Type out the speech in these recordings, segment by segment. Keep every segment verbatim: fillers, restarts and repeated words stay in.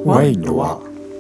ワインの輪。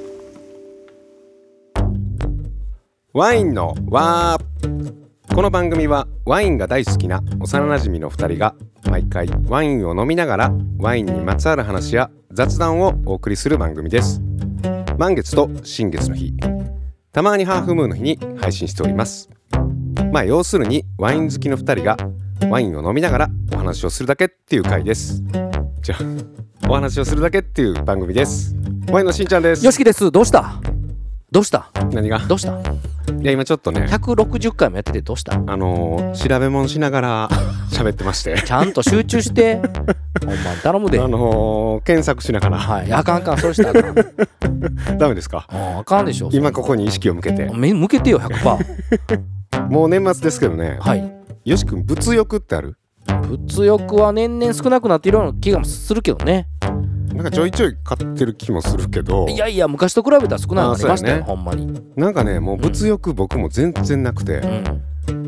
ワインの輪。この番組はワインが大好きな幼なじみのふたりが毎回ワインを飲みながらワインにまつわる話や雑談をお送りする番組です。満月と新月の日、たまにハーフムーンの日に配信しております。まあ要するにワイン好きのふたりがワインを飲みながらお話をするだけっていう回です。じゃあお話をするだけっていう番組です。ワインのしんちゃんです。 よしきです。どうしたどうした何がどうした。 いや今ちょっとねひゃくろくじゅっかいもやっててどうした。 あのー、調べ物しながら喋ってましてちゃんと集中してほんまに頼むで。 あのー、検索しながら、 はい、あかんあかん、それしたらあかんダメですか。 ああかんでしょ。 今ここに意識を向けて目向けてよ ひゃくパーセントもう年末ですけどね。 はい。 よし君物欲ってある？ 物欲は年々少なくなっているような気がするけどね。 なんかちょいちょい買ってる気もするけど、 いやいや昔と比べたら少なくなりましたよ、 ね、 ほんまに。 なんかねもう物欲僕も全然なくて、うん、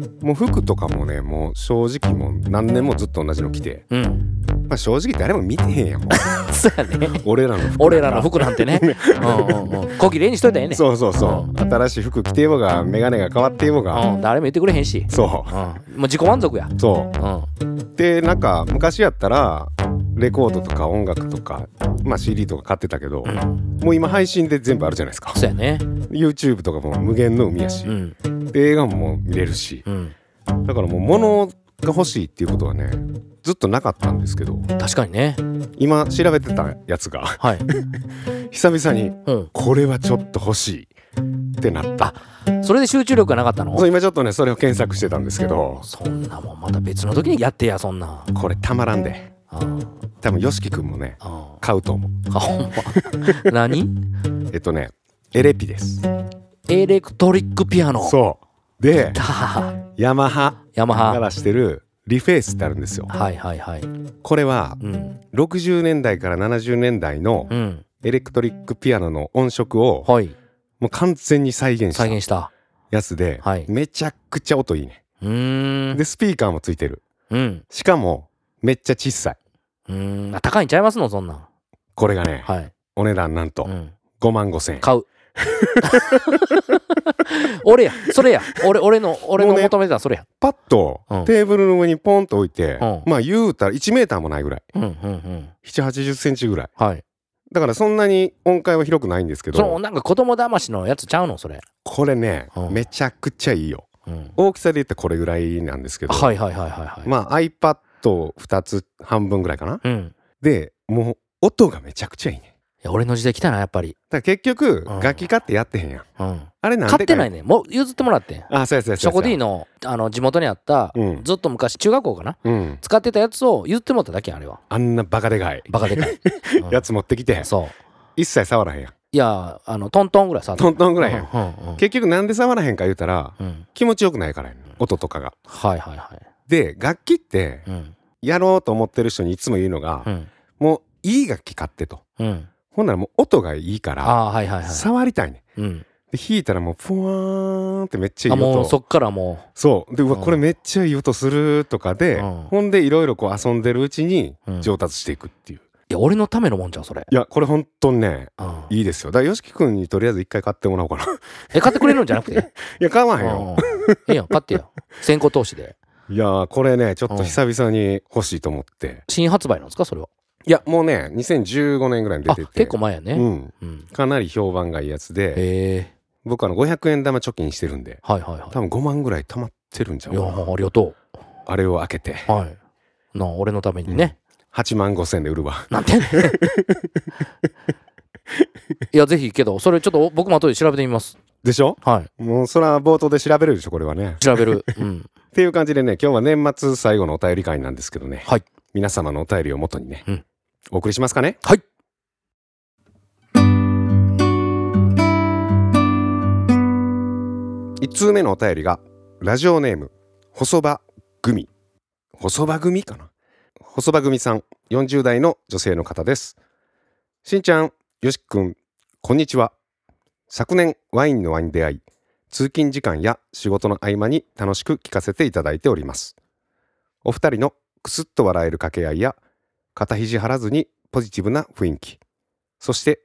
もう服とかもねもう正直もう何年もずっと同じの着て、うん、まあ正直誰も見てへんやんもうそうやね俺らの服俺らの服なんてねうんうん、うん、小綺麗にしといたらええね。 そうそうそう、うん、新しい服着てようがメガネが変わってようが、 うん、誰も言ってくれへんし。 そう、うん、 もう自己満足や。 そう、うん、でなんか昔やったらレコードとか音楽とか、まあ、シーディー とか買ってたけど、うん、もう今配信で全部あるじゃないですか。 そうやね。 YouTube とかも無限の海やし、うん、で映画ももう見れるし、うん、だからもう物が欲しいっていうことはねずっとなかったんですけど、 確かにね今調べてたやつが、はい、久々にこれはちょっと欲しいってなった。 あ、それで集中力がなかったの？ そう今ちょっとねそれを検索してたんですけど、 そんなもんまた別の時にやってや。そんなこれたまらんで。あ多分よしきくんもね買うと思う。 あほんま何えっとねエレピです。 エレクトリックピアノ。 そうでヤマハヤマハが出してるリフェイスってあるんですよ。 はいはいはい。 これは、うん、ろくじゅうねんだいからななじゅうねんだいのエレクトリックピアノの音色を、はい、もう完全に再現した再現したやつで、はい、めちゃくちゃ音いいね。 うーんでスピーカーもついてる、うん、しかもめっちゃ小さい。 うーんあ高いんちゃいますのそんなん。 これがね、はい、お値段なんと、うん、ごまんごせんえん。 買う俺やそれや俺俺の俺の求めてたそれや、ね、 パッと、うん、テーブルの上にポンと置いて、うん、まあ言うたらいちメーターもないぐらい、うんうんうん、ななじゅうはちじゅっセンチぐらい、はい、だからそんなに音階は広くないんですけど、 そのなんか子供騙しのやつちゃうのそれ。 これね、うん、めちゃくちゃいいよ、うん、大きさで言ってこれぐらいなんですけど、はいはいはいはい、はい、まあ iPad ふたつ半分ぐらいかな、うん、でもう音がめちゃくちゃいいね。 いや俺の時代来たなやっぱり。 だから結局、うん、楽器買ってやってへんやん、うん、あれなんで買ってないね。もう譲ってもらってん。 あそうやそうやそうや。 ショコ D の、あの地元にあった、うん、ずっと昔中学校かな、うん、使ってたやつを譲ってもらっただけやあれは。 あんなバカでかいバカでかい、 うん、やつ持ってきてそう一切触らへんやん。 いやあのトントンぐらい触ってトントンぐらいやん、うんうんうん、結局なんで触らへんか言うたら、うん、気持ちよくないからやん音とかが。はいはいはい。で楽器って、うん、やろうと思ってる人にいつも言うのが、うん、もういい楽器買ってと、うん、ほんならもう音がいいから、はいはいはい、触りたいね、うん、で弾いたらもうふわーんってめっちゃいい音。 あもうそっからもうそうでうわ、うん、これめっちゃいい音するとかで、うん、ほんでいろいろこう遊んでるうちに上達していくっていう、うん、 いや俺のためのもんじゃんそれ。いやこれほんとね、うん、いいですよ。だからよしきくんにとりあえず一回買ってもらおうかなえ買ってくれるんじゃなくていや買わへんよええやん買ってよ先行投資で。 いやこれねちょっと久々に欲しいと思って、うん、 新発売なんですかそれは。 いやもうねにせんじゅうごねんぐらいに出てて結構前やね、うんうん、かなり評判がいいやつで、僕あのごひゃくえん玉貯金してるんで、はいはいはい、多分ごまんぐらい貯まってるんじゃん。いやありがとう。 あれを開けて、はい、 な俺のためにね、うん、 はちまんごせんえんで売るわなんていやぜひけどそれちょっと僕も後で調べてみますでしょ。はいもうそれは冒頭で調べるでしょこれはね。 調べる、うん、 っていう感じでね今日は年末最後のお便り会なんですけどね、はい、皆様のお便りを元にね、うん、お送りしますかね。 はい。 いち通目のお便りがラジオネーム細場組細場組かな細場組さんよんじゅう代の女性の方です。しんちゃんよしくんこんにちは。昨年ワインの輪に出会い通勤時間や仕事の合間に楽しく聞かせていただいております。お二人のくすっと笑える掛け合いや肩肘張らずにポジティブな雰囲気、そして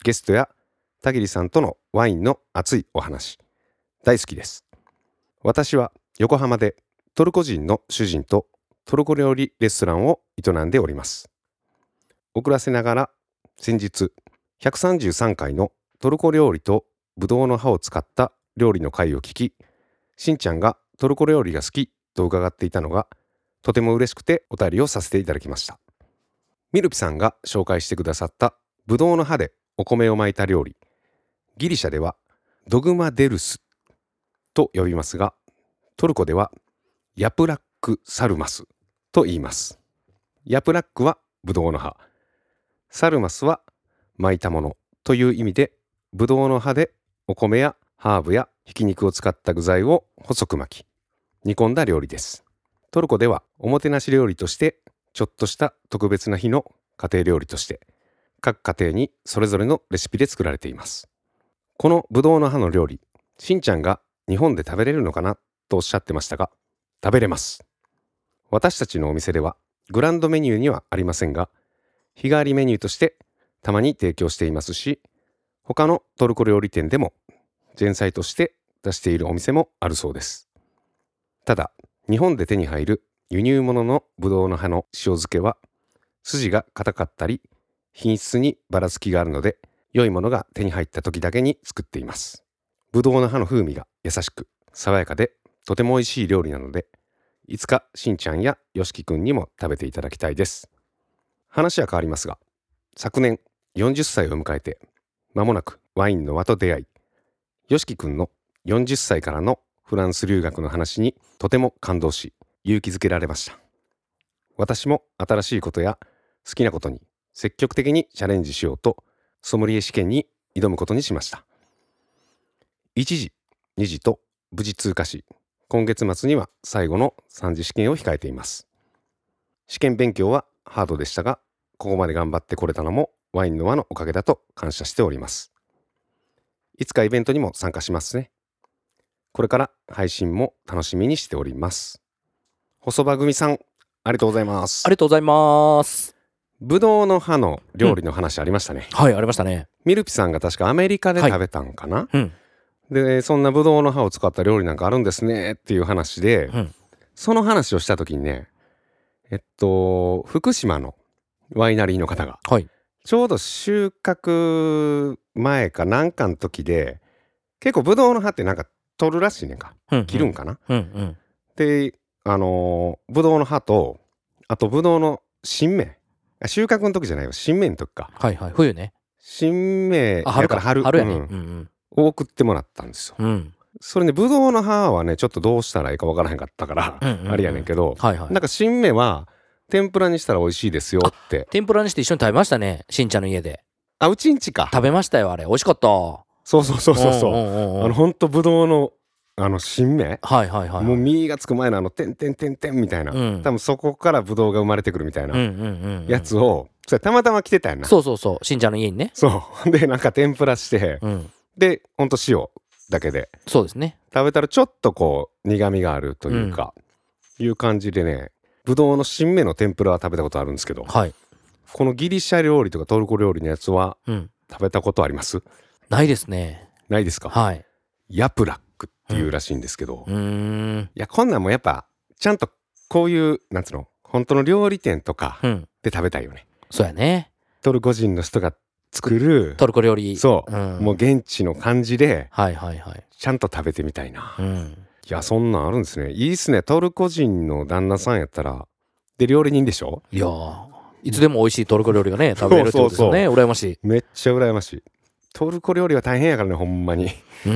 ゲストや田切さんとのワインの熱いお話大好きです。私は横浜でトルコ人の主人とトルコ料理レストランを営んでおります。遅らせながら先日ひゃくさんじゅうさんかいのトルコ料理とブドウの葉を使った料理の回を聞き、しんちゃんがトルコ料理が好きと伺っていたのがとても嬉しくてお便りをさせていただきました。ミルピさんが紹介してくださったブドウの葉でお米を巻いた料理、ギリシャではドグマデルスと呼びますが、トルコではヤプラックサルマスと言います。ヤプラックはブドウの葉、サルマスは巻いたものという意味で、ブドウの葉でお米やハーブやひき肉を使った具材を細く巻き煮込んだ料理です。トルコではおもてなし料理としてちょっとした特別な日の家庭料理として各家庭にそれぞれのレシピで作られています。このブドウの葉の料理、しんちゃんが日本で食べれるのかなとおっしゃってましたが、食べれます。私たちのお店ではグランドメニューにはありませんが、日替わりメニューとしてたまに提供していますし、他のトルコ料理店でも前菜として出しているお店もあるそうです。ただ日本で手に入る輸入物のブドウの葉の塩漬けは筋が硬かったり品質にばらつきがあるので、良いものが手に入った時だけに作っています。ブドウの葉の風味が優しく爽やかでとても美味しい料理なので、いつかしんちゃんやよしきくんにも食べていただきたいです。話は変わりますが、昨年よんじゅっさいを迎えて間もなくワインの輪と出会い、よしきくんのよんじゅっさいからのフランス留学の話にとても感動し勇気づけられました。私も新しいことや好きなことに積極的にチャレンジしようとソムリエ試験に挑むことにしました。いちじ、にじと無事通過し、今月末には最後のさんじ試験を控えています。試験勉強はハードでしたが、ここまで頑張ってこれたのもワインの輪のおかげだと感謝しております。いつかイベントにも参加しますね。これから配信も楽しみにしております。細場組さん、ありがとうございます。 ありがとうございます。 ぶどうの葉の料理の話ありましたね、 うん、はい、ありましたね。 ミルピさんが確かアメリカで食べたんかな、 はい、うん、 でそんなぶどうの葉を使った料理なんかあるんですねっていう話で、 うん、 その話をした時にね、えっと福島のワイナリーの方が、 はい、 ちょうど収穫前かなんかの時で、結構ぶどうの葉ってなんか取るらしいねんか、うんうん、切るんかな、うんうん、であのぶどうの葉と、あとぶどうの新芽、収穫の時じゃないよ、新芽の時か、 はいはい、冬ね、 新芽やから春、 春やね、うんうんうん、を送ってもらったんですよ、うん、それね、ぶどうの葉はねちょっとどうしたらいいかわからへんかったから、うんうんうん、あれやねんけど、はいはい、なんか新芽は天ぷらにしたら美味しいですよって。 天ぷらにして一緒に食べましたね、しんちゃんの家で。 あ、うちんちか。 食べましたよ、あれ美味しかった。 そうそうそうそうそう、うんうんうん、あのほんとぶどうのあの新芽、はいはいはい、はい、もう実がつく前のあのてんてんてんてんみたいな、うん、多分そこからぶどうが生まれてくるみたいなやつを、それたまたま来てたやな。 そうそうそう、しんちゃんの家にね。 そうでなんか天ぷらして、うん、でほんと塩だけで、 そうですね、 食べたらちょっとこう苦みがあるというか、うん、いう感じでね、ぶどうの新芽の天ぷらは食べたことあるんですけど、はい、このギリシャ料理とかトルコ料理のやつは、うん、食べたことあります？ ないですね。 ないですか？はい。ヤプラックっていうらしいんですけど、うん、うーん、いやこんなんもやっぱちゃんとこういうなんつうの本当の料理店とかで食べたいよね、 うん、そうやね。 トルコ人の人が作るトルコ料理、 そう、うん、もう現地の感じで、 はいはいはい、 ちゃんと食べてみたいな、うん、いやそんなんあるんですね。いいっすね。トルコ人の旦那さんやったらで料理人でしょ。 いやいつでも美味しいトルコ料理がね食べれるってことですよね。羨ましい。 めっちゃ羨ましい。トルコ料理は大変やからね、ほんまに、うん、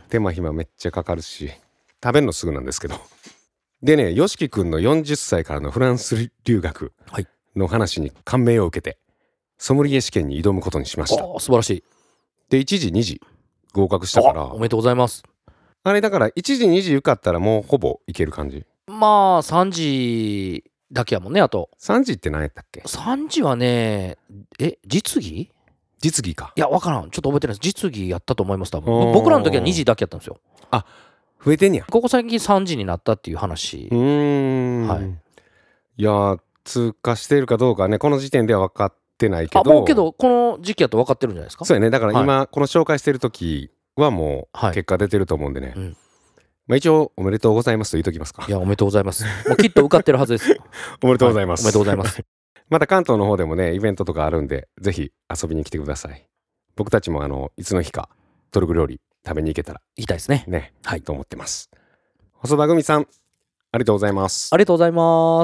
手間暇めっちゃかかるし、食べるのすぐなんですけど。でね、よしきくんのよんじゅっさいからのフランス留学の話に感銘を受けてソムリエ試験に挑むことにしました。 素晴らしい。 でいちじにじ合格したから、 おめでとうございます。 あれだからいちじにじ受かったらもうほぼいける感じ。 まあさんじだけやもんね。あとさんじって何やったっけ？ さんじはね、え実技実技か。 いや分からん、ちょっと覚えてないです。実技やったと思います多分。僕らの時はにじだけやったんですよ。 あ、増えてんや。 ここ最近さんじになったっていう話。 うーん、はい、いや通過しているかどうかねこの時点では分かっってないけど、 あもうけどこの時期やと分かってるんじゃないですか。 そうやね。だから今、 はい、 この紹介してる時はもう結果出てると思うんでね、はい、うん、まあ、一応おめでとうございますと言っときますか。 いやおめでとうございます。もうきっと受かってるはずですおめでとうございます、 はい、おめでとうございますまた関東の方でもねイベントとかあるんでぜひ遊びに来てください。僕たちもあのいつの日かトルコ料理食べに行けたら行きたいですね。 ね、 はい、 と思ってます。細田組さんありがとうございます。 ありがとうございます。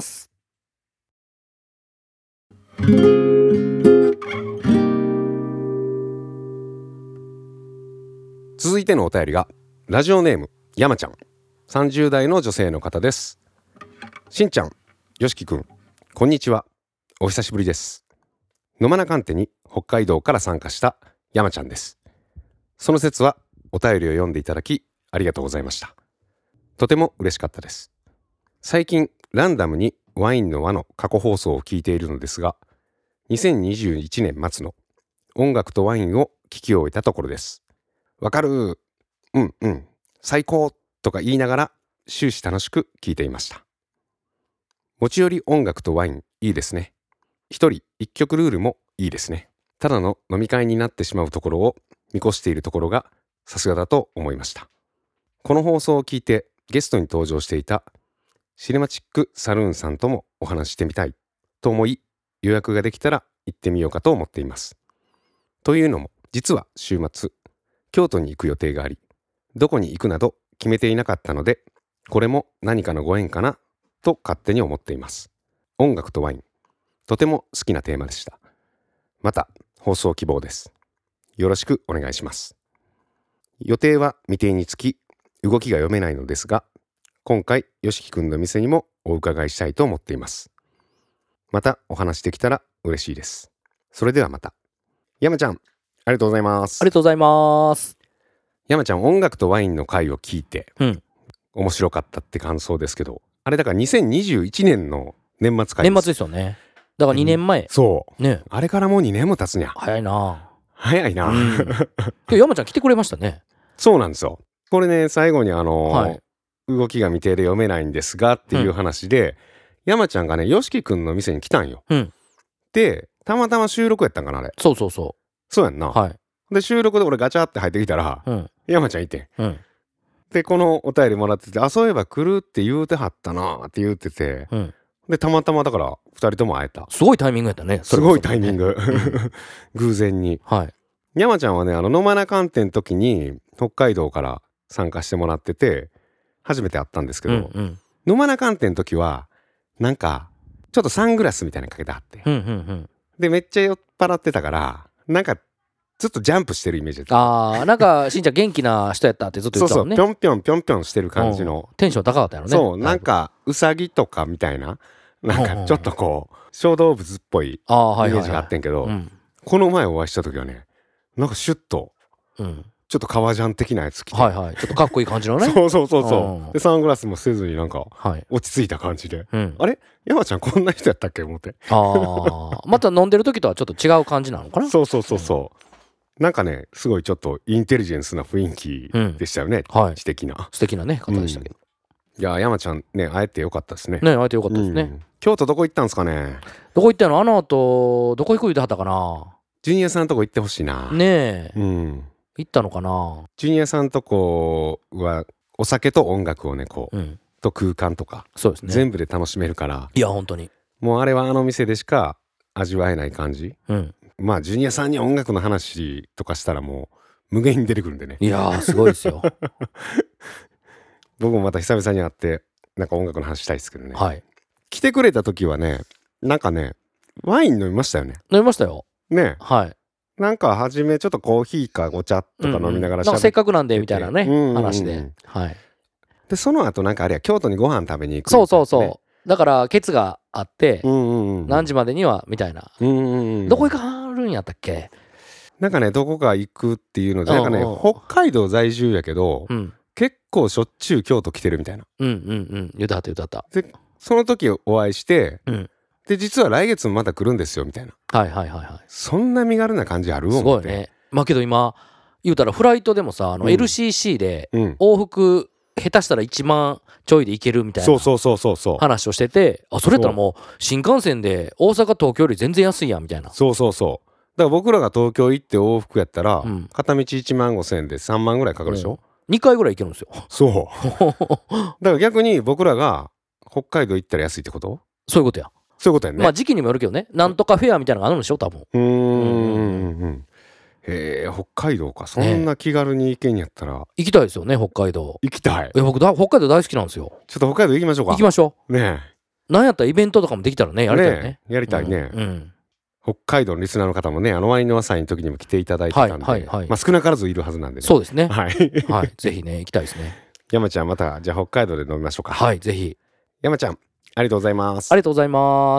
続いてのお便りがラジオネーム山ちゃん、さんじゅう代の女性の方です。しんちゃん、よしきくん、こんにちは。お久しぶりです。野間な鑑定に北海道から参加した山ちゃんです。その説はお便りを読んでいただきありがとうございました。とても嬉しかったです。最近ランダムにワインの輪の過去放送を聞いているのですが、にせんにじゅういちねん末の音楽とワインを聞き終えたところです。わかる、うんうん最高とか言いながら終始楽しく聞いていました。持ち寄り音楽とワインいいですね。一人一曲ルールもいいですね。ただの飲み会になってしまうところを見越しているところがさすがだと思いました。この放送を聞いてゲストに登場していたシネマチックサルーンさんともお話ししてみたいと思い、予約ができたら行ってみようかと思っています。というのも実は週末京都に行く予定があり、どこに行くなど決めていなかったので、これも何かのご縁かなと勝手に思っています。音楽とワイン、とても好きなテーマでした。また放送希望です。よろしくお願いします。予定は未定につき動きが読めないのですが、今回よしきくんの店にもお伺いしたいと思っています。またお話できたら嬉しいです。それではまた。山ちゃん、ありがとうございます。 ありがとうございます。 山ちゃん、音楽とワインの回を聞いて、 うん、 面白かったって感想ですけど、あれだからにせんにじゅういちねんの年末回です。 年末ですよね。だからにねんまえ、 うん、そうね、 あれからもうにねんも経つにゃ。 早いな早いな、うん、 今日山ちゃん来てくれましたね。 そうなんですよ。これね、最後にあのーはい、動きが未定で読めないんですがっていう話で、うん、山ちゃんがねよしきくんの店に来たんよ、うん、でたまたま収録やったんかなあれ。 そうそうそうそうやんな、 はい、 で収録で俺ガチャって入ってきたら、うん、山ちゃんいて、うん、でこのお便りもらってて、あそういえば来るって言うてはったなって言ってて、うん、でたまたまだからふたりとも会えた。 すごいタイミングやったね。 すごいタイミング、うん、偶然に、はい、山ちゃんはねあの野間な鑑定の時に北海道から参加してもらってて初めて会ったんですけど、うんうん、野間な鑑定の時はなんかちょっとサングラスみたいなのかけてあって、うんうんうん、でめっちゃ酔っ払ってたからなんかずっとジャンプしてるイメージだった。 あーなんかしんちゃん元気な人やったってずっと言ってたもんね。 そうそうぴょんぴょんぴょんぴょんしてる感じの、 うん、テンション高かったよね。 そうなんかウサギとかみたいななんかちょっとこう小動物っぽいイメージがあってんけど、はいはいはい、この前お会いした時はねなんかシュッと、うん、ちょっと革ジャン的なやつ着て、 はいはい、ちょっとかっこいい感じのねそうそうそうそうでサングラスもせずになんか落ち着いた感じで、はい、あれ山ちゃんこんな人やったっけ思って。 あまた飲んでる時とはちょっと違う感じなのかな。 そうそうそうそう、うん、なんかねすごいちょっとインテリジェンスな雰囲気でしたよね、うんはい、素敵な素敵なね方でしたけど、 うん、いや山ちゃんね会えてよかったですね。 ね会えてよかったですね、うん、 京都どこ行ったんですかね。 どこ行ったのあの後どこ行く言うてはったかな。 ジュニアさんとこ行ってほしいな。 ねえ、うん、行ったのかな。 ジュニアさんとこはお酒と音楽をねこう、うん、と空間とかそうです、ね、全部で楽しめるから。 いや本当にもうあれはあの店でしか味わえない感じ、うん、まあジュニアさんに音楽の話とかしたらもう無限に出てくるんでね。 いやーすごいですよ僕もまた久々に会ってなんか音楽の話したいですけどね、 はい、 来てくれた時はねなんかねワイン飲みましたよね。 飲みましたよね。 はい。 なんか初めちょっとコーヒーかお茶とか飲みながらしゃべって、うんうん、なんかせっかくなんでみたいなね、うんうんうん、話で、はい。 でその後なんかあれや京都にご飯食べに行く、ね、 そうそうそうだからケツがあって、うんうんうん、何時までにはみたいな、うんうんうん、どこ行かはるんやったっけ。 なんかねどこか行くっていうのでなんかね、うんうん、北海道在住やけど、うん、結構しょっちゅう京都来てるみたいな。 うんうんうん言うたはった言うたはった。 でその時お会いして、うんで実は来月もまた来るんですよみたいな。 はいはいはいはい。 そんな身軽な感じある？ すごいね。まあけど今言うたらフライトでもさあの エルシーシー で往復下手したらいちまんちょいで行けるみたいなそうそうそうそうそう話をしてて、あそれやったらもう新幹線で大阪東京より全然安いやんみたいな。 そうそうそうだから僕らが東京行って往復やったら、 うん、 片道いちまんごせんえんでさんまんぐらいかかるでしょ、うん、 にかいぐらい行けるんですよ。 そうだから逆に僕らが北海道行ったら安いってこと？そういうことや。そういうことやね。 まあ時期にもよるけどね、なんとかフェアみたいなのがあるんでしょ多分。 うーんうんうんへえ、北海道か。そんな気軽に行けんやったら、ね、 行きたいですよね北海道。 行きたい。 え僕だ北海道大好きなんですよ。 ちょっと北海道行きましょうか。 行きましょうね。 えなんやったらイベントとかもできたらねやりたいね。 ねやりたいね、 うんうん、 北海道のリスナーの方もね、あのワインの朝の時にも来ていただいてたんで、はいはいはい、まあ、少なからずいるはずなんでね。 そうですね。 はい、 はい、ぜひね行きたいですね。 山ちゃんまたじゃあ北海道で飲みましょうか。 はいぜひ。 山ちゃんありがとうございます。 ありがとうございます。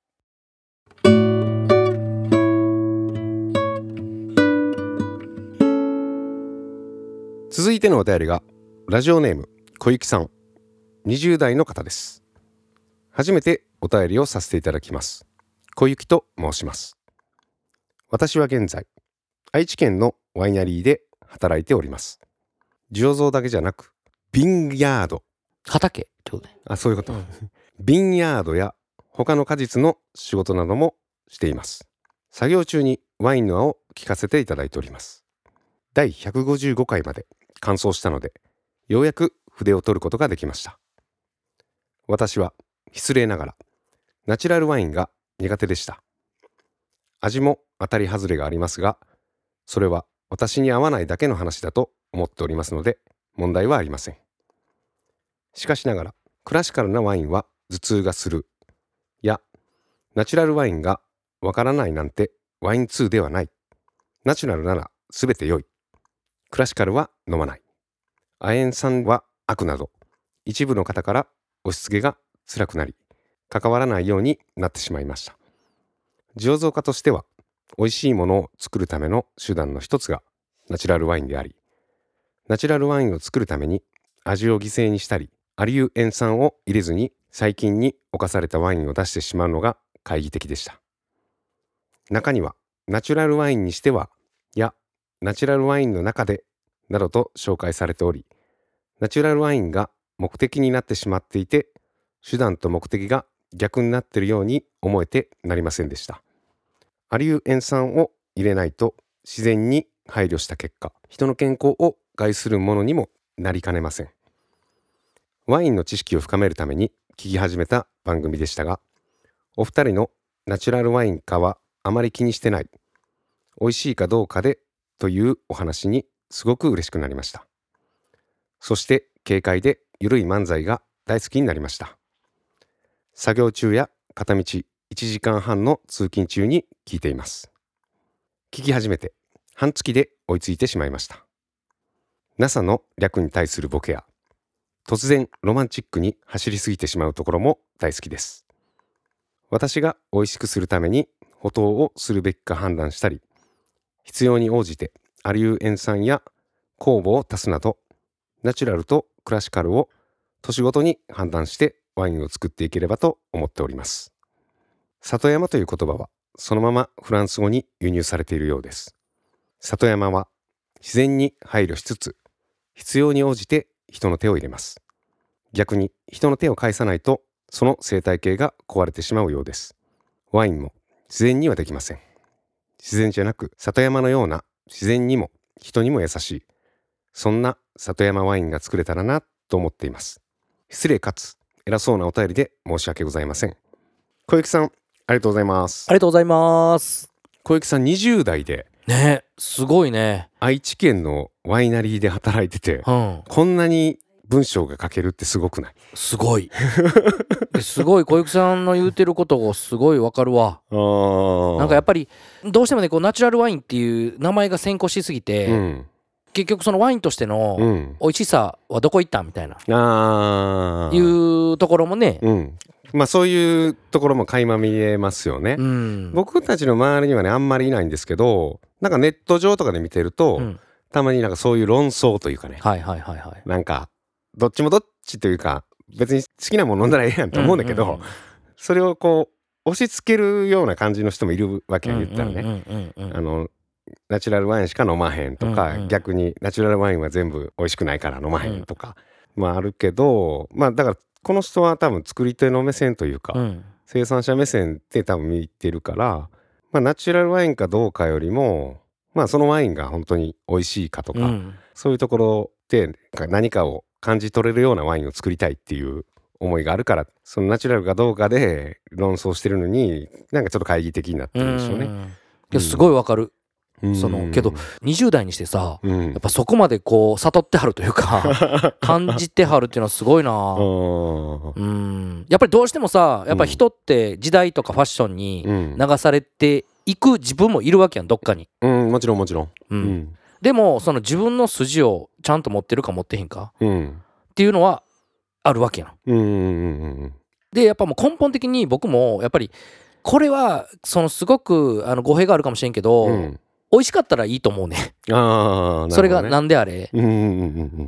続いてのお便りがラジオネーム小雪さん、にじゅう代の方です。初めてお便りをさせていただきます。小雪と申します。私は現在愛知県のワイナリーで働いております。醸造だけじゃなくビンヤード、 畑ってことね。 あ、そういうこと、うん、ビンヤードや他の果実の仕事などもしています。作業中にワインの輪を聞かせていただいております。だいひゃくごじゅうごかいまで完走したので、ようやく筆を取ることができました。私は失礼ながらナチュラルワインが苦手でした。味も当たり外れがありますが、それは私に合わないだけの話だと思っておりますので問題はありません。しかしながらクラシカルなワインは頭痛がするや、ナチュラルワインがわからないなんてワイン通ではない、ナチュラルならすべて良い、クラシカルは飲まない、亜鉛酸は悪など一部の方から押し付けが辛くなり関わらないようになってしまいました。醸造家としては美味しいものを作るための手段の一つがナチュラルワインであり、ナチュラルワインを作るために味を犠牲にしたりアリュー塩酸を入れずに細菌に侵されたワインを出してしまうのが懐疑的でした。中にはナチュラルワインにしてはやナチュラルワインの中でなどと紹介されており、ナチュラルワインが目的になってしまっていて手段と目的が逆になっているように思えてなりませんでした。アリュー塩酸を入れないと自然に配慮した結果、人の健康を害するものにもなりかねません。ワインの知識を深めるために聞き始めた番組でしたが、お二人のナチュラルワインかはあまり気にしてない、美味しいかどうかでというお話にすごく嬉しくなりました。そして軽快でゆるい漫才が大好きになりました。作業中や片道いちじかんはんの通勤中に聞いています。聞き始めて半月で追いついてしまいました。 ナサ の略に対するボケや突然ロマンチックに走りすぎてしまうところも大好きです。私が美味しくするために補糖をするべきか判断したり、必要に応じてアリュー塩酸や酵母を足すなどナチュラルとクラシカルを年ごとに判断してワインを作っていければと思っております。里山という言葉はそのままフランス語に輸入されているようです。里山は自然に配慮しつつ必要に応じて人の手を入れます。逆に人の手を介さないとその生態系が壊れてしまうようです。ワインも自然にはできません。自然じゃなく里山のような自然にも人にも優しい、そんな里山ワインが作れたらなと思っています。失礼かつ偉そうなお便りで申し訳ございません。小雪さんありがとうございます。 ありがとうございます。 小雪さんにじゅう代でね、すごいね。 愛知県のワイナリーで働いてて、うん、こんなに文章が書けるってすごくない？ すごいすごい小雪さんの言うてることがすごいわかるわ。あ、なんかやっぱりどうしてもねこうナチュラルワインっていう名前が先行しすぎて、うん、結局そのワインとしての美味しさはどこ行ったみたいな、うん、いうところもね、 うん、まあそういうところも垣間見えますよね、うん、僕たちの周りにはねあんまりいないんですけど、なんかネット上とかで見てると、うん、たまになんかそういう論争というかね、はいはいはいはい、なんかどっちもどっちというか別に好きなもの飲んだらええやんと思うんだけど、うんうんうん、それをこう押し付けるような感じの人もいるわけや、言ったらね、あのナチュラルワインしか飲まへんとか、うんうん、逆にナチュラルワインは全部美味しくないから飲まへんとか、 まああるけど、まあだからこの人は多分作り手の目線というか、うん、生産者目線って多分見てるから、まあナチュラルワインかどうかよりも、まあそのワインが本当に美味しいかとか、うん、そういうところで何かを感じ取れるようなワインを作りたいっていう思いがあるから、そのナチュラルかどうかで論争してるのに、なんかちょっと懐疑的になってるんでしょうね。うん、 いやすごいわかる。そのけどにじゅう代にしてさ、うん、やっぱそこまでこう悟ってはるというか感じてはるっていうのはすごいな。うんやっぱりどうしてもさ、やっぱり人って時代とかファッションに流されていく自分もいるわけやん、どっかに。 うん、もちろんもちろん、 うんうん、でもその自分の筋をちゃんと持ってるか持ってへんか、うん、っていうのはあるわけやん。うんうんうんうん、でやっぱもう根本的に僕もやっぱりこれはそのすごくあの語弊があるかもしれんけど、うん、美味しかったらいいと思うね。あ、ね、それが何であれ、うんうんうん、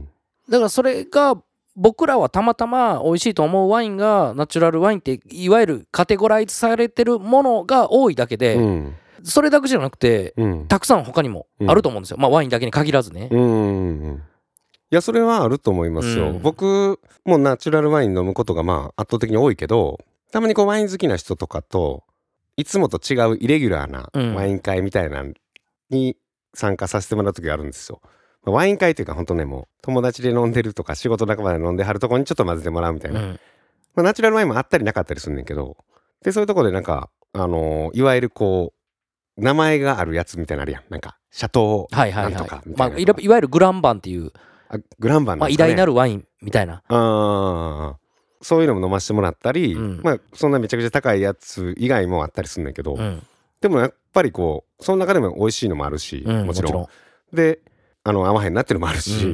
だからそれが僕らはたまたま美味しいと思うワインがナチュラルワインっていわゆるカテゴライズされてるものが多いだけで、うん、それだけじゃなくて、うん、たくさん他にもあると思うんですよ、うん、まあワインだけに限らずね。うんうんうん、 いやそれはあると思いますよ、うん、僕もナチュラルワイン飲むことがまあ圧倒的に多いけど、たまにこうワイン好きな人とかといつもと違うイレギュラーなワイン会みたいなに参加させてもらう時があるんですよ。ワイン会というか本当ね、もう友達で飲んでるとか仕事仲間で飲んではるとこにちょっと混ぜてもらうみたいな、うんまあ、ナチュラルワインもあったりなかったりするんだけど、でそういうとこでなんかあのー、いわゆるこう名前があるやつみたいなのあるやん、なんかシャトーなんとかみたいな、 まあ、いわゆるグランバンっていう、 あグランバンなんですかね、まあ、 偉大なるワインみたいな、 あそういうのも飲ませてもらったり、うん、まあそんなめちゃくちゃ高いやつ以外もあったりするんだけど、うん、でもやっぱりこうその中でも美味しいのもあるし、うん、もちろん、もちろんであの合わへんなっていうのもあるし、うん、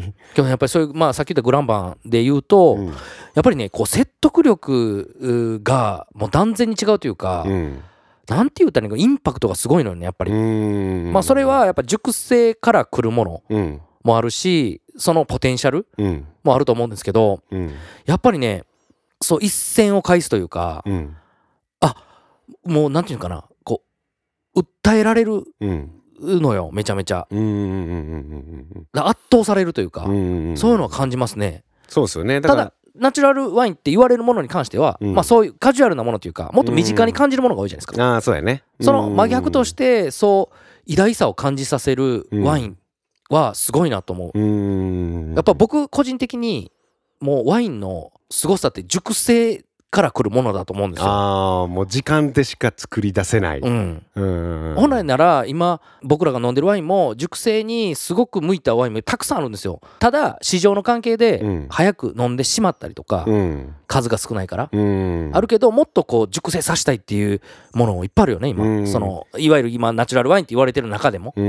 けどやっぱりそういう、まあさっき言ったグランバンで言うと、うん、やっぱりねこう説得力がもう断然に違うというか、うん、なんて言ったらいいのか、インパクトがすごいのよねやっぱり。まあそれはやっぱ熟成から来るものもあるし、そのポテンシャルもあると思うんですけど、うん、やっぱりねそう一線を返すというか、うん、あもうなんていうのかな、こう訴えられる、うんのよめちゃめちゃ、うんうんうんうん、圧倒されるというか、うんうんうん、そういうのは感じますね。 そうですよね。 だからただナチュラルワインって言われるものに関しては、うん、まあそういうカジュアルなものというかもっと身近に感じるものが多いじゃないですか、 うん、あそうやね。 その真逆としてそう偉大さを感じさせるワインはすごいなと思う、うん、やっぱ僕個人的にもうワインのすごさって熟成から来るものだと思うんですよ。 ああもう時間でしか作り出せない、うん、 うん本来なら今僕らが飲んでるワインも熟成にすごく向いたワインもたくさんあるんですよ。ただ市場の関係で早く飲んでしまったりとか、うん、数が少ないから、うん、あるけどもっとこう熟成させたいっていうものもいっぱいあるよね今、うん、そのいわゆる今ナチュラルワインって言われてる中でも、うん、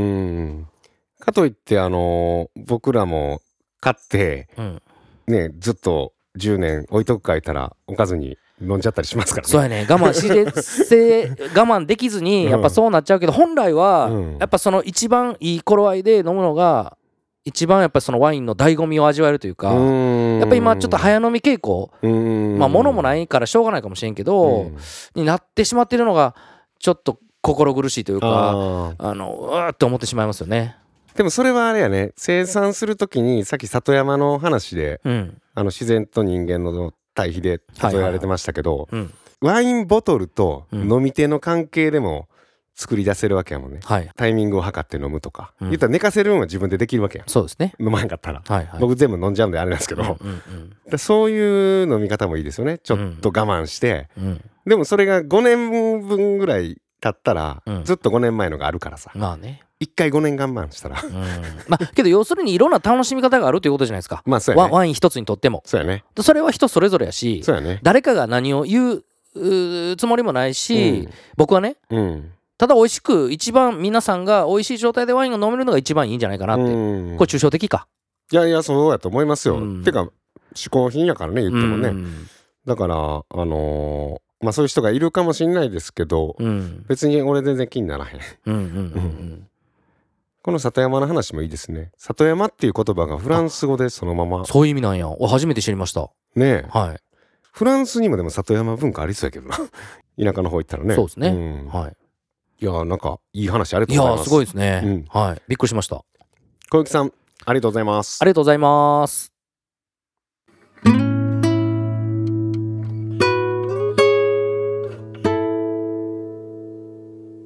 かといってあのー、僕らも買って、うん、ねずっとじゅうねん置いとくか言ったら置かずに飲んじゃったりしますからね。 そうやね、我慢して我慢できずにやっぱそうなっちゃうけど、本来はやっぱその一番いい頃合いで飲むのが一番やっぱそのワインの醍醐味を味わえるというか、やっぱ今ちょっと早飲み傾向、まあ物もないからしょうがないかもしれんけどになってしまってるのがちょっと心苦しいというか、あのうわーって思ってしまいますよね。 でもそれはあれやね、生産するときにさっき里山の話で、うん、あの自然と人間の対比で例えられてましたけど、はいはいはいうん、ワインボトルと飲み手の関係でも作り出せるわけやもんね、はい、タイミングを測って飲むとか、うん、言ったら寝かせるのは自分でできるわけやん。 そうですね、 飲まへんかったら、はいはい、僕全部飲んじゃうんであれなんですけど、うんうんうん、でそういう飲み方もいいですよね。ちょっと我慢して、うん、でもそれがごねんぶんぐらい経ったら、うん、ずっとごねんまえのがあるからさ、まあねいっかいごねん我慢したら、うんまあけど要するにいろんな楽しみ方があるということじゃないですか。まあそうやね、ワ、ワイン一つにとってもそうやね、 それは人それぞれやし、そうやね、誰かが何を言うつもりもないし、うん、僕はね、うん、ただ美味しく一番皆さんが美味しい状態でワインが飲めるのが一番いいんじゃないかなって、うん、これ抽象的か。 いやいやそうやと思いますよ、うん、てか嗜好品やからね言ってもね、うん、だからあのー、まあそういう人がいるかもしれないですけど、うん、別に俺全然気にならへん。うんうんうんうんこの里山の話もいいですね。里山っていう言葉がフランス語でそのまま。 そういう意味なんや。俺初めて知りました。 ねえ。はい。フランスにもでも里山文化ありそうやけどな。田舎の方行ったらね。 そうですね。うん、はい。 いやなんかいい話ありがとうございます。 いやすごいですね。うん、はい。びっくりしました。 小雪さんありがとうございます。 ありがとうございます。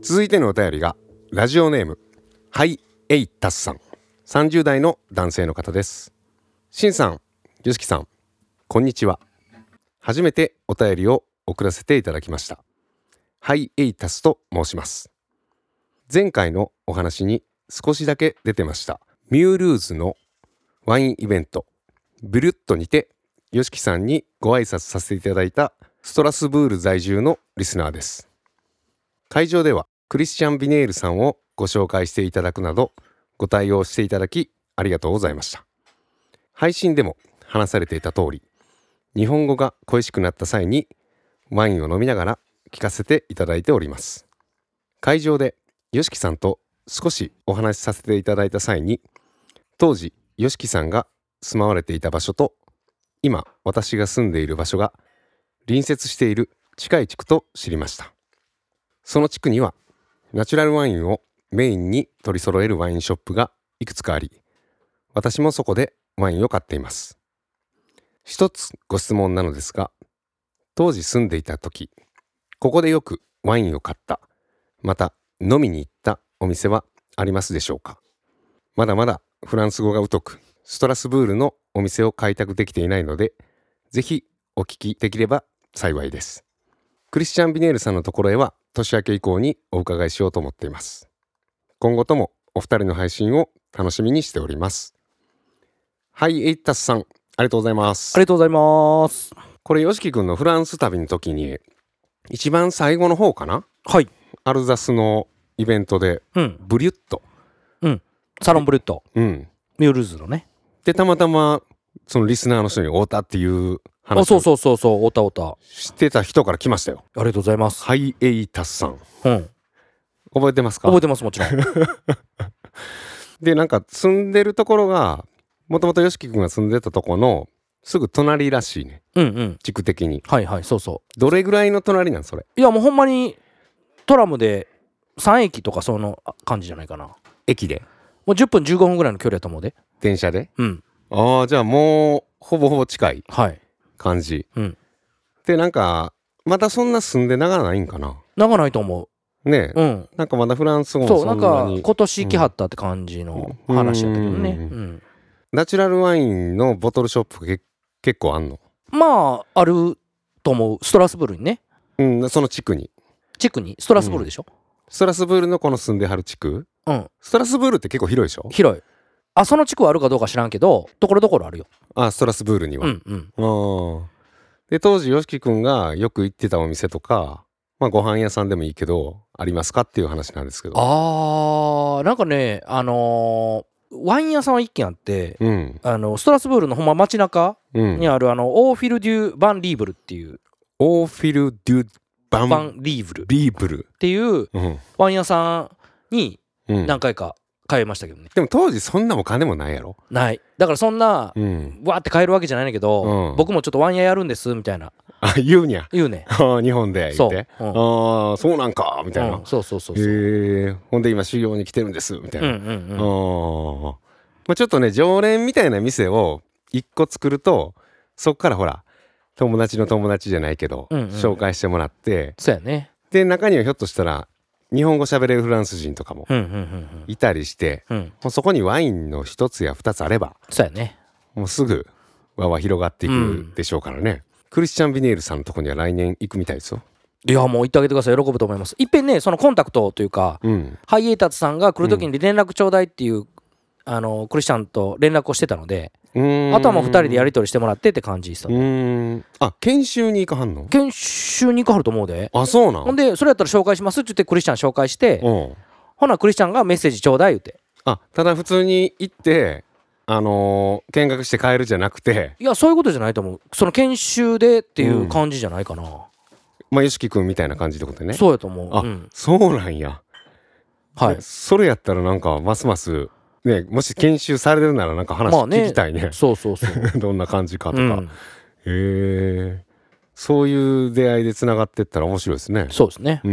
続いてのお便りがラジオネームハイエイタスさん、さんじゅう代の男性の方です。しんさん、よしきさん、こんにちは。初めてお便りを送らせていただきました。ハイエイタスと申します。前回のお話に少しだけ出てましたミュールーズのワインイベントブリュットにてよしきさんにご挨拶させていただいたストラスブール在住のリスナーです。会場ではクリスチャン・ビネールさんをご紹介していただくなどご対応していただきありがとうございました。配信でも話されていた通り、日本語が恋しくなった際にワインを飲みながら聞かせていただいております。会場でよしきさんと少しお話しさせていただいた際に、当時よしきさんが住まわれていた場所と今私が住んでいる場所が隣接している近い地区と知りました。その地区にはナチュラルワインをメインに取り揃えるワインショップがいくつかあり、私もそこでワインを買っています。一つご質問なのですが、当時住んでいた時、ここでよくワインを買った、また飲みに行ったお店はありますでしょうか。まだまだフランス語が疎く、ストラスブールのお店を開拓できていないので、ぜひお聞きできれば幸いです。クリスチャン・ビネールさんのところへは年明け以降にお伺いしようと思っています。今後ともお二人の配信を楽しみにしております。はい、エイタスさん、ありがとうございます。 ありがとうございます。 これよしきくんのフランス旅の時に一番最後の方かな、 はい、 アルザスのイベントで、うん、ブリュット、 うん、サロンブリュット、 うん、 ミュールーズのね、 でたまたまそのリスナーの人に会うたっていう話、 あ、そうそうそうそう、会うた会うたしてた人から来ましたよ。 ありがとうございます。 ハイエイタスさん、 うん、 覚えてますか？ 覚えてます、もちろん。 で、なんか住んでるところがもともとよしきくんが住んでたとこのすぐ隣らしいね、 うんうん、 地区的に。 はいはい、そうそう。 どれぐらいの隣なんそれ？ いや、もうほんまにトラムでさん駅とかその感じじゃないかな。 駅でもうじゅっぷんじゅうごふんぐらいの距離だと思うで。 電車で？ うん。 ああ、じゃあもうほぼほぼ近い感じ、 はい、うん、 で、なんかまだそんな住んで長ないんかな。 長ないと思うね。 うん、なんかまだフランス語もそんなに、 そう、なんか今年来はったって感じの話やったけどね、うんうんうん、 ナチュラルワインのボトルショップが結構あんの？まああると思う。ストラスブールにね、 うん、その地区に地区にストラスブールでしょ、うん、 ストラスブールのこの住んではる地区、うん、ストラスブールって結構広いでしょ？ 広い。あ、その地区はあるかどうか知らんけど、ところどころあるよ。 あ、ストラスブールには、うんうん、あで、当時よしきくんがよく行ってたお店とか、まあご飯屋さんでもいいけどありますかっていう話なんですけど。 あー、なんかね、あのー、ワイン屋さんは一軒あって、うん、あのストラスブールのほんま街中にある、うん、あのオーフィル・デュ・バン・リーブルっていう、 オーフィル・デュ・バン・バンリーブルリーブルっていう、うん、ワイン屋さんに何回か通いましたけどね、うん、 でも当時そんなも金もないやろ？ない。 だからそんな、うん、わーって買えるわけじゃないんだけど、うん、僕もちょっとワイン屋やるんですみたいな、 あ、言うにゃ言うね日本で言って、そう、うん、あ、そうなんかみたいな、 うん、そうそうそうそう、 へえ、ほんで今修行に来てるんですみたいな、うんうんうん、あ、まあ、ちょっとね常連みたいな店を一個作ると、そっからほら友達の友達じゃないけど、うんうん、紹介してもらって、 そうやね。 で中にはひょっとしたら日本語喋れるフランス人とかもいたりして、うんうんうんうん、もうそこにワインの一つや二つあれば、 そうやね、 もうすぐ輪は広がっていくでしょうからね、うん、クリスチャン・ビネールさんのとこには来年行くみたいですよ。 いや、もう行ってあげてください。喜ぶと思います。いっぺんね、そのコンタクトというか、うん、ハイエイタツさんが来るときに連絡ちょうだいっていう、うん、あのクリスチャンと連絡をしてたので、あとはもうふたりでやり取りしてもらってって感じですよ、ね、うーん、あ、研修に行かはんの？ 研修に行かはると思うで。 あ、そうなん。 ほんでそれやったら紹介しますって言ってクリスチャン紹介して、うん、ほなクリスチャンがメッセージちょうだい言って。 あ、ただ普通に行ってあのー、見学して帰るじゃなくて。 いや、そういうことじゃないと思う。その研修でっていう感じじゃないかな、うん、 まあよしきくんみたいな感じってことね。 そうやと思う。 あ、うん、そうなんや。はい。それやったらなんかますますね、もし研修されるならなんか話聞きたいね。まあね、 そうそうそうどんな感じかとか、うん、へえ、そういう出会いでつながっていったら面白いですね。 そうですね。 うん、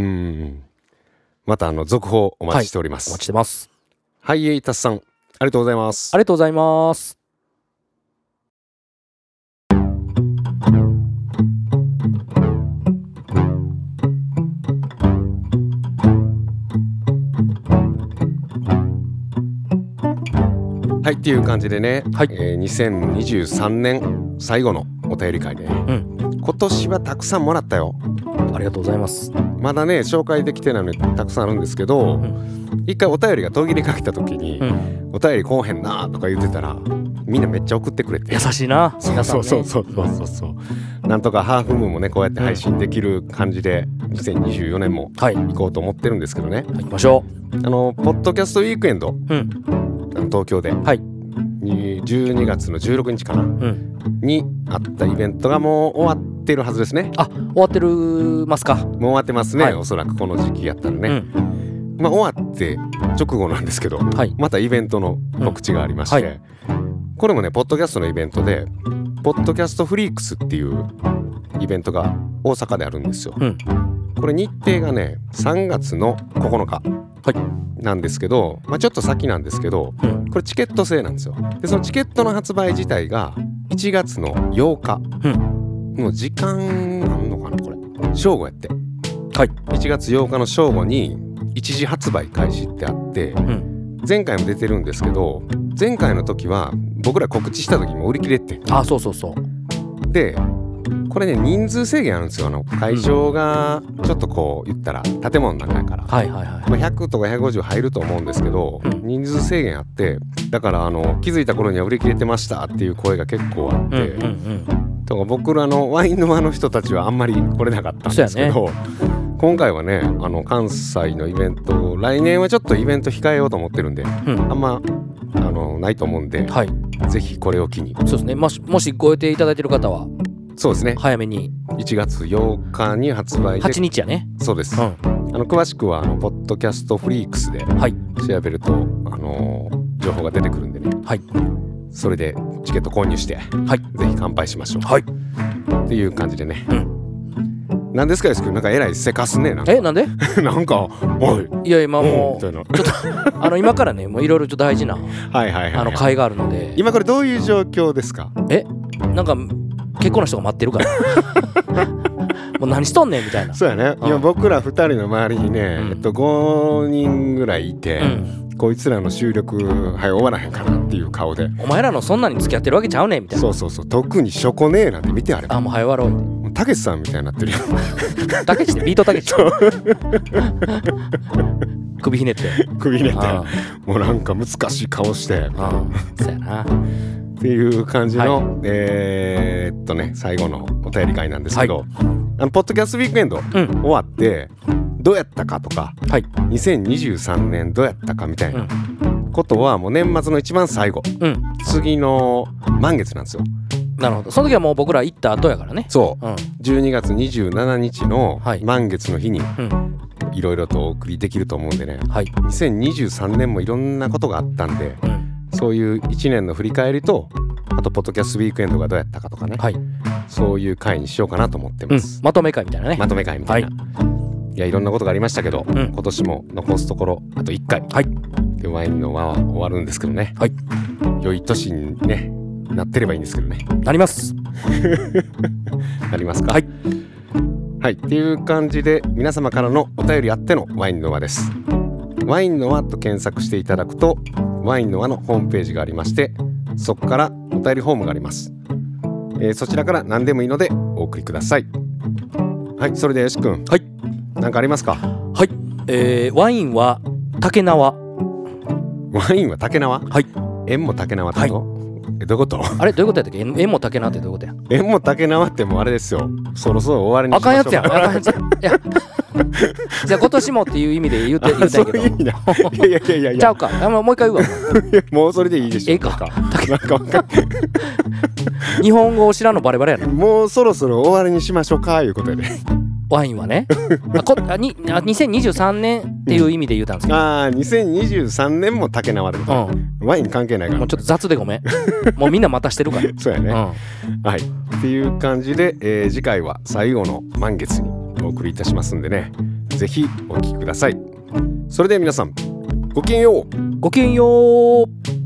またあの続報お待ちしております。 はい、お待ちしてます。 ハイエイタスさん、ありがとうございます。 ありがとうございます。 はいっていう感じでね、 はいえー、にせんにじゅうさんねん最後のお便り会で、ね、うん、今年はたくさんもらったよ。 ありがとうございます。 まだね紹介できてないのにたくさんあるんですけど、うん、一回お便りが途切れかけた時に、うん、お便りこうへんなとか言ってたらみんなめっちゃ送ってくれて優しいな。 そうそうそうそうそうそうなんとかハーフムーンもねこうやって配信できる感じで、うん、にせんにじゅうよねんも行こうと思ってるんですけどね、 はい、行きましょう。 あのポッドキャストウィークエンド、うん、あの東京で、はい、じゅうにがつのじゅうろくにちかな、うん、にあったイベントがもう終わってるはずですね。 あ、終わってるますか。 もう終わってますね、はい、おそらくこの時期やったらね、うん、まあ終わって直後なんですけど、はい、またイベントの告知がありまして、うんはい、これもねポッドキャストのイベントでポッドキャストフリークスっていうイベントが大阪であるんですよ、うん、これ日程がねさんがつのここのかなんですけど、まあ、ちょっと先なんですけど、うん、これチケット制なんですよ。でそのチケットの発売自体がいちがつのようか、うん、もう時間あんのかなこれ正午やって、はい、いちがつようかの正午に一時発売開始ってあって、うん、前回も出てるんですけど前回の時は僕ら告知した時も売り切れって。 あ、そうそうそう。 でこれね人数制限あるんですよ。あの会場がちょっとこう言ったら建物の中やから、はいはいはい、まあ、ひゃくとかひゃくごじゅう入ると思うんですけど、うん、人数制限あってだからあの気づいた頃には売り切れてましたっていう声が結構あって、うんうんうん、だから僕らのワイン沼の人たちはあんまり来れなかったんですけど、ね、今回はねあの関西のイベント来年はちょっとイベント控えようと思ってるんで、うん、あんまあのないと思うんで、はい、ぜひこれを機に。 そうですね、もし、もしご予定いただいている方はそうですね早めにいちがつようかに発売ではちにちやね。 そうです、うん、あの詳しくはあのポッドキャストフリークスで調べると、はい、あのー、情報が出てくるんでね、はい、それでチケット購入して、はい、ぜひ乾杯しましょう、はい、っていう感じでね、うん、なんですかですけどなんかえらいせかすね。なんかえなんでなんかおいいや今もうちょっとあの今からねもういろいろ大事なはいはいはい、はい、あの会があるので。 今これどういう状況ですか。 えなんか結構な人が待ってるからもう何しとんねんみたいな。 そうやね、うん、今僕らふたりの周りにね、うん、えっと、ごにんぐらいいて、うん、こいつらの収録はい終わらへんかなっていう顔でお前らのそんなに付き合ってるわけちゃうねんみたいな。 そうそうそう特にしょこねえなんて見てあればあもう早終わろうたけしさんみたいになってるよたけしってビートたけし首ひねって首ひねってもうなんか難しい顔してあそうやなっていう感じの、はい、えー、っとね最後のお便り会なんですけど、はい、あのポッドキャストウィークエンド、うん、終わってどうやったかとか、はい、にせんにじゅうさんねんどうやったかみたいなことはもう年末の一番最後、うん、次の満月なんですよ。 なるほど。その時はもう僕ら行った後やからね。 そう、うん、じゅうにがつにじゅうしちにちの満月の日にいろいろとお送りできると思うんでね、はい、にせんにじゅうさんねんもいろんなことがあったんで、うん、そういういちねんの振り返りとあとポッドキャストウィークエンドがどうやったかとかね、はい、そういう回にしようかなと思ってます、 うん、まとめ会みたいなね。 まとめ会みたいな、はい、いやいろんなことがありましたけど、うん、今年も残すところあといっかい、はい、でワインの輪は終わるんですけどね、はい、良い年にねなってればいいんですけどね。 なりますなりますか。 はいはいっていう感じで皆様からのお便りあってのワインの輪です。ワインの輪と検索していただくとワインの輪のホームページがありましてそこからお便りフォームがあります、えー、そちらから何でもいいのでお送りください。はいそれでよし君、はい何かありますか。 はい、えー、ワインは竹縄。 ワインは竹縄。はい縁も竹縄ってこと、はいえどういうことあれどういうことやったっけ。縁も竹縄ってどういうことや。 縁も竹縄ってもうあれですよそろそろ終わりにしましょう。 あかんやつやんあかんやつやんいやじゃあ今年もっていう意味で言うて言うたんやけど。そういう意味だいやいやいやいやちゃうかあもう一回言うわもうそれでいいでしょ。 ええかなんかわかん日本語を知らんのバレバレやな。 もうそろそろ終わりにしましょうかいうことやでワインはねあこあにあにせんにじゅうさんねんっていう意味で言うたんですけど、うん、 ああにせんにじゅうさんねんも竹縄で、うん、ワイン関係ないからもうちょっと雑でごめんもうみんな待たしてるからそうやね、うん、はいっていう感じで、えー、次回は最後の満月にお送りいたしますんでねぜひお聞きください。それでは皆さんごきげんよう。 ごきげんよう。